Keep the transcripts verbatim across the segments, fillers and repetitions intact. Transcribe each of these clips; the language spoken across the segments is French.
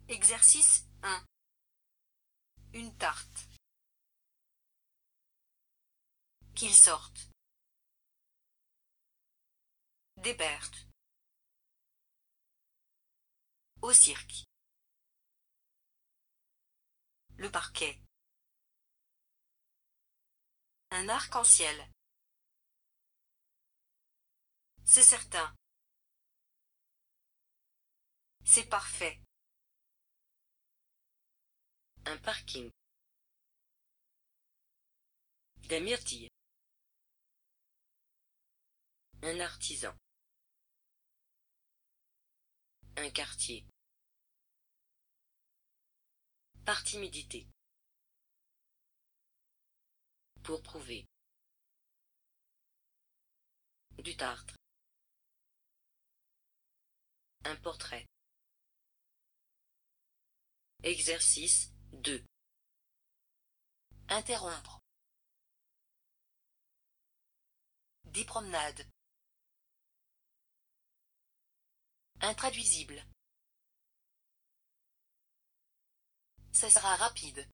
Exercice un. Une tarte. Qu'il sorte. Des Berthes. Au cirque. Le parquet. Un arc-en-ciel. C'est certain. C'est parfait. Un parking. Des myrtilles. Un artisan. Un quartier. Par timidité. Pour prouver. Du tartre. Un portrait. Exercice deux. Interrompre. Des promenades. Intraduisible. Ça sera rapide.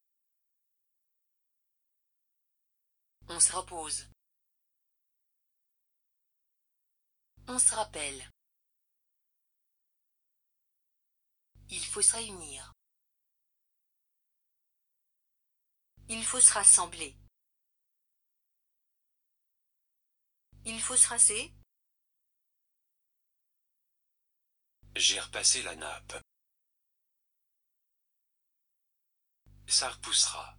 On se repose. On se rappelle. Il faut se réunir. Il faut se rassembler. Il faut se rasser. J'ai repassé la nappe. Ça repoussera.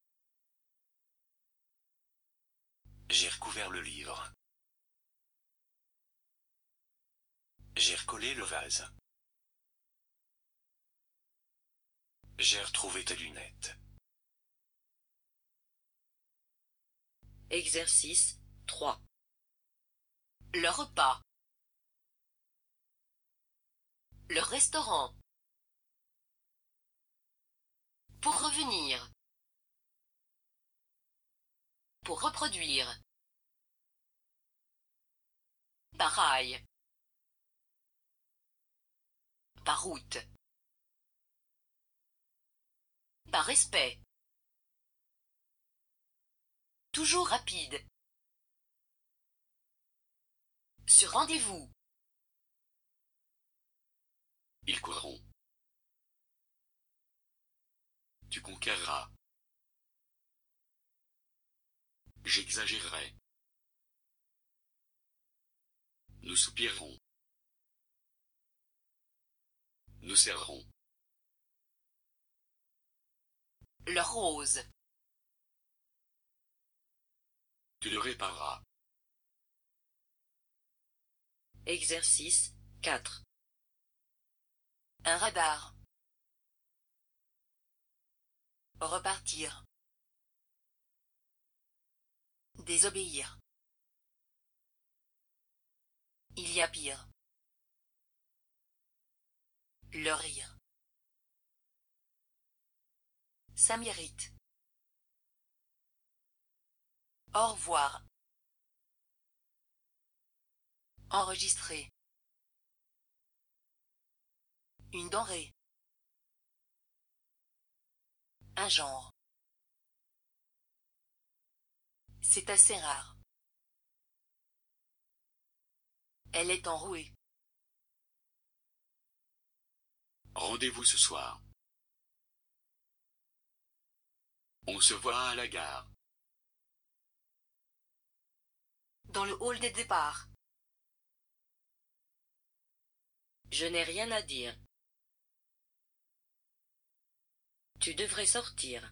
J'ai recouvert le livre. J'ai recollé le vase. J'ai retrouvé tes lunettes. Exercice trois. Le repas. Le restaurant. Pour revenir. Pour reproduire. Par rail. Par route. Par respect. Toujours rapide. Sur rendez-vous. Ils courront. Tu conquerras. J'exagérerai. Nous soupirerons. Nous serrerons. Le rose. Tu le répareras. Exercice quatre. Un radar. Repartir. Désobéir. Il y a pire. Le rire. Ça mérite. Au revoir. Enregistrer. Une denrée. Un genre. C'est assez rare. Elle est enrouée. Rendez-vous ce soir. On se voit à la gare. Dans le hall des départs. Je n'ai rien à dire. Tu devrais sortir.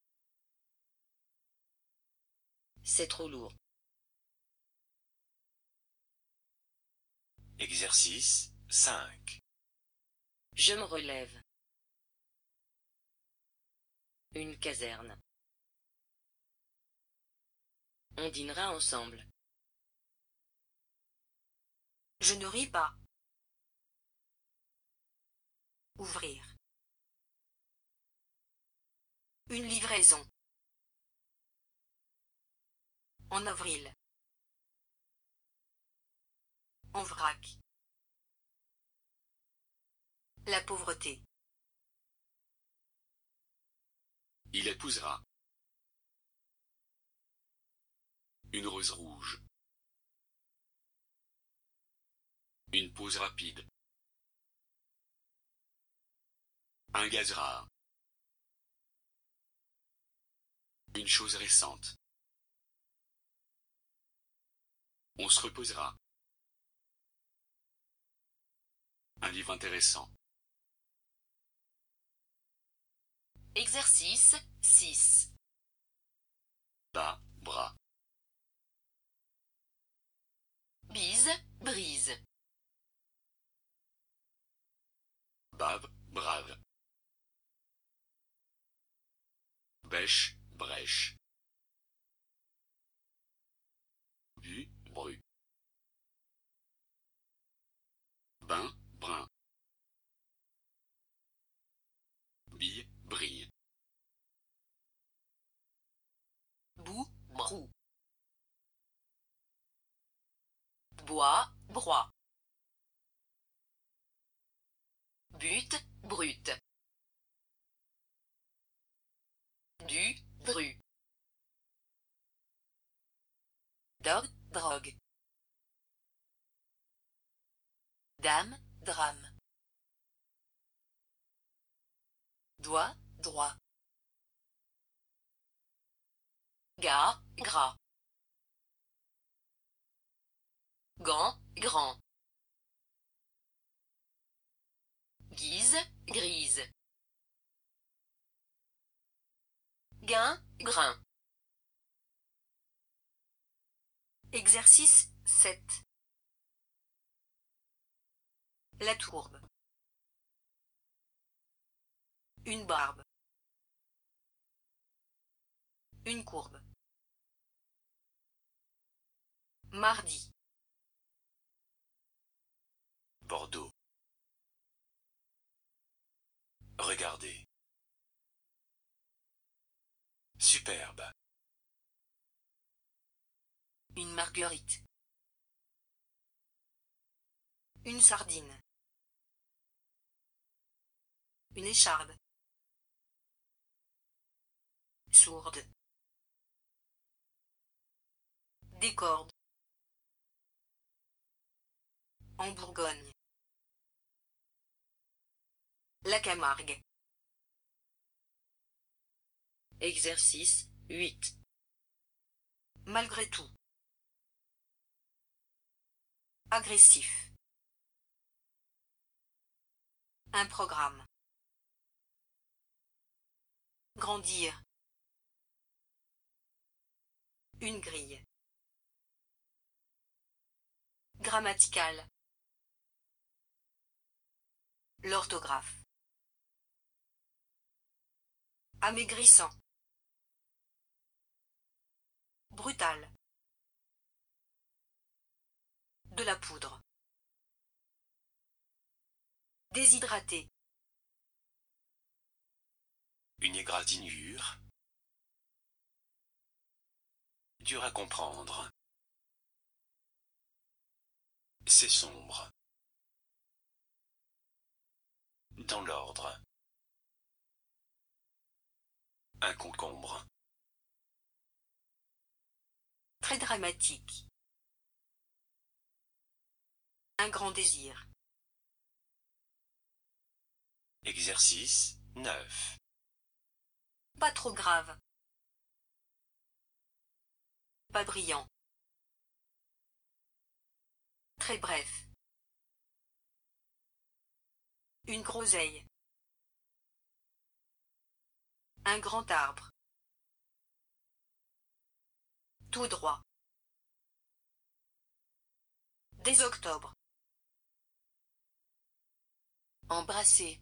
C'est trop lourd. Exercice cinq. Je me relève. Une caserne. On dînera ensemble. Je ne ris pas. Ouvrir. Une livraison. En avril. En vrac. La pauvreté. Il épousera. Une rose rouge. Une pause rapide. Un gaz rare. Une chose récente. On se reposera. Un livre intéressant. Exercice six. Bas, bras. Bise, brise. Bave, brave. Bêche, brèche. Bu, bru. Bain, brun. Bille, brille. Bout, brou. Bois, broie. But, brute. Du, dru. Dog, drogue. Dame, drame. Doigt, droit. Gars, gras. Gant, grand. Guise, grise. Gain, grain. Exercice sept. La tourbe. Une barbe. Une courbe. Mardi. Bordeaux. Regardez. Superbe. Une marguerite. Une sardine. Une écharde. Sourde. Des cordes. En Bourgogne. La Camargue. Exercice huit. Malgré tout. Agressif. Un programme. Grandir. Une grille. Grammatical. L'orthographe. Amaigrissant. Brutal. De la poudre. Déshydraté. Une égratignure. Dur à comprendre. C'est sombre. Dans l'ordre. Un concombre. Très dramatique. Un grand désir. Exercice neuf. Pas trop grave. Pas brillant. Très bref. Une groseille. Un grand arbre. Tout droit. Des octobre. Embrasser.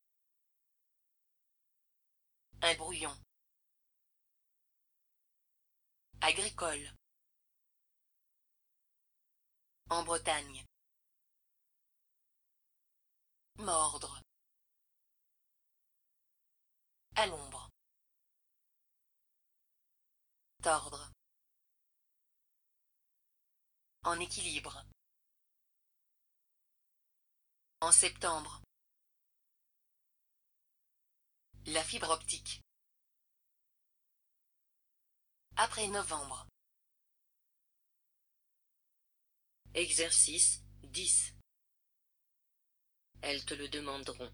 Un brouillon. Agricole. En Bretagne. Mordre. À l'ombre. Tordre. En équilibre. En septembre. La fibre optique. Après novembre. Exercice dix. Elles te le demanderont.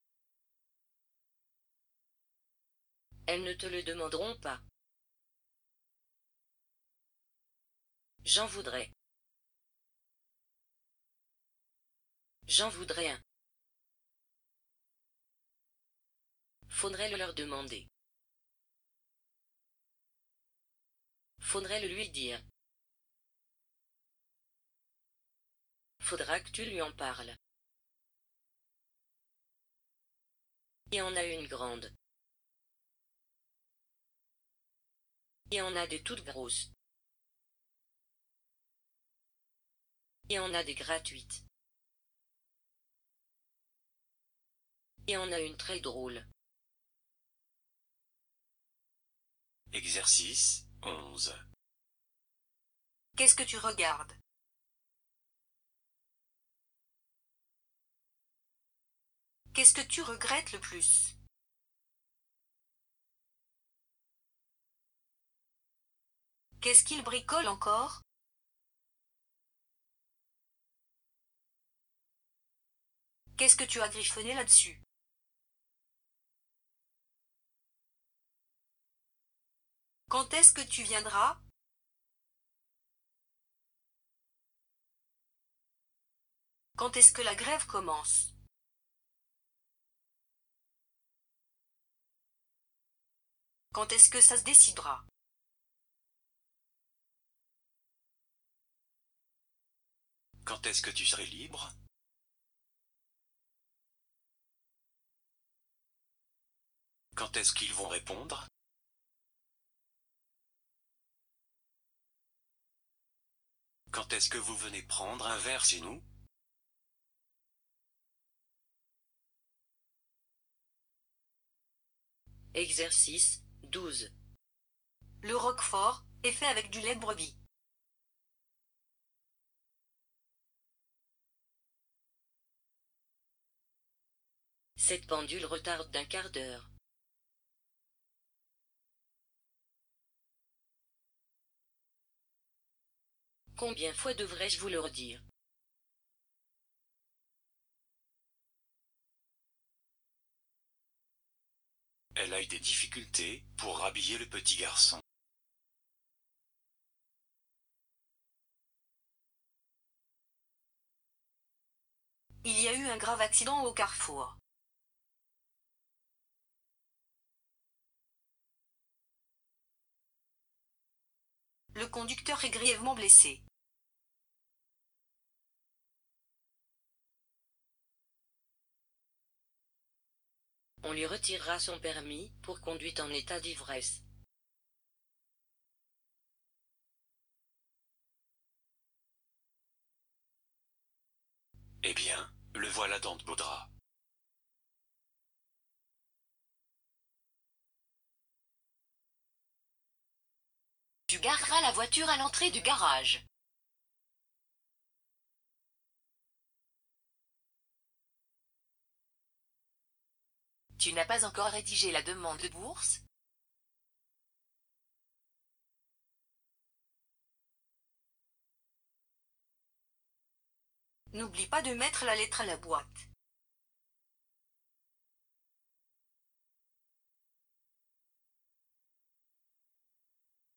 Elles ne te le demanderont pas. J'en voudrais. J'en voudrais un. Faudrait le leur demander. Faudrait le lui dire. Faudra que tu lui en parles. Il y en a une grande. Il y en a des toutes grosses. Il y en a des gratuites. Il y en a une très drôle. Exercice onze. Qu'est-ce que tu regardes? Qu'est-ce que tu regrettes le plus? Qu'est-ce qu'il bricole encore? Qu'est-ce que tu as griffonné là-dessus? Quand est-ce que tu viendras? Quand est-ce que la grève commence? Quand est-ce que ça se décidera? Quand est-ce que tu serais libre? Quand est-ce qu'ils vont répondre? Quand est-ce que vous venez prendre un verre chez nous? Exercice douze. Le roquefort est fait avec du lait de brebis. Cette pendule retarde d'un quart d'heure. Combien fois devrais-je vous le redire? Elle a eu des difficultés pour habiller le petit garçon. Il y a eu un grave accident au carrefour. Le conducteur est grièvement blessé. On lui retirera son permis pour conduite en état d'ivresse. Eh bien, le voilà dans de beaux draps. Tu gareras la voiture à l'entrée du garage. Tu n'as pas encore rédigé la demande de bourse? N'oublie pas de mettre la lettre à la boîte.